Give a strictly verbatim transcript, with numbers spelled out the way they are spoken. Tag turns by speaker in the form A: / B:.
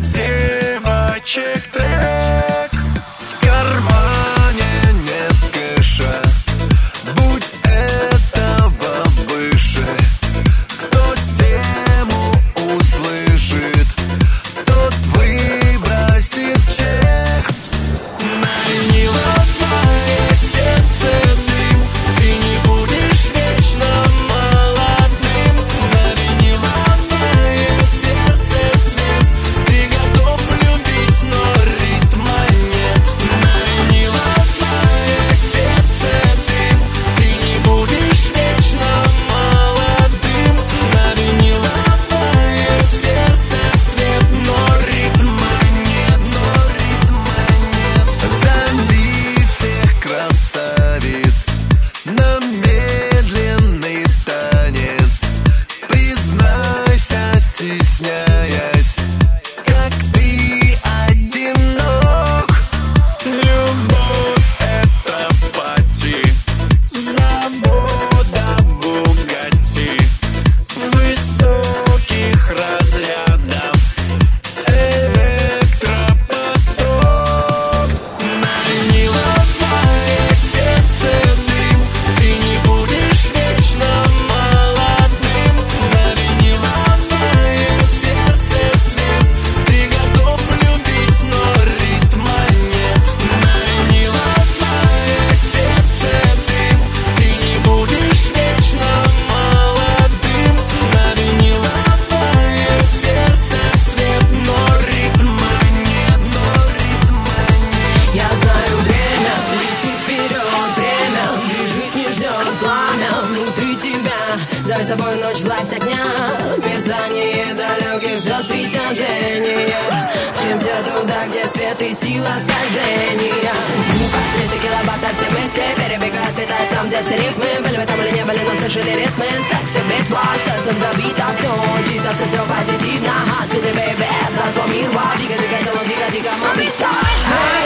A: девочек трек. В кармане нет кэша, будь этого выше. Кто тему услышит, тот выбросит чек. На виниловое сердце дым, ты не будешь вечно молодым. На виниловое сердце свет, ты готов любить, но ритма нет. На виниловое сердце дым, ты не будешь вечно молодым. На виниловое сердце свет, но ритма нет, но ритма нет. Зови всех красавиц на медленный танец. Признайся, стесняясь, как ты одинок. Любовь — это пати завода Бугатти, высоких разрядов электропоток. На виниловое сердце дым, ты не будешь вечно молодым. На виниловое сердце свет, ты готов любить, но ритма нет. На виниловое сердце дым, ты не будешь вечно молодым. На виниловое сердце свет, но ритма нет, но ритма нет.
B: Я знаю, время летит вперед, время бежит, не ждет пламя внутри тебя. Зовет собой ночь, власть огня, мерцание далеких звезд, притяжение. Чем все туда, где свет и сила скольжения. Звук двести килобатов, все мысли перебегают, летают там, где все рифмы. Были в этом или не были, но слышали ритмы. Секси, битва, сердцем забито, все чисто, все, все позитивно. Hot city, baby, это твой мир, вау. Дико, дико, тело, дико, дико, мамиста.